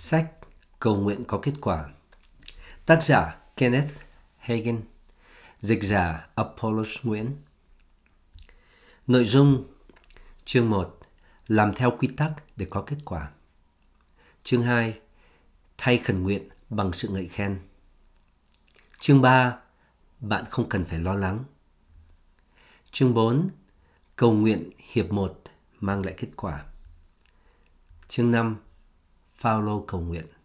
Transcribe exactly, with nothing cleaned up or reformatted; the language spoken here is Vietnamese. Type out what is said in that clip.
Sách Cầu nguyện có kết quả. Tác giả Kenneth Hagin. Dịch giả Apollos Nguyễn. Nội dung chương một. Làm theo quy tắc để có kết quả. Chương hai. Thay khẩn nguyện bằng sự ngợi khen. Chương ba. Bạn không cần phải lo lắng. Chương bốn. Cầu nguyện hiệp một mang lại kết quả. Chương năm. Phao-lô cầu nguyện.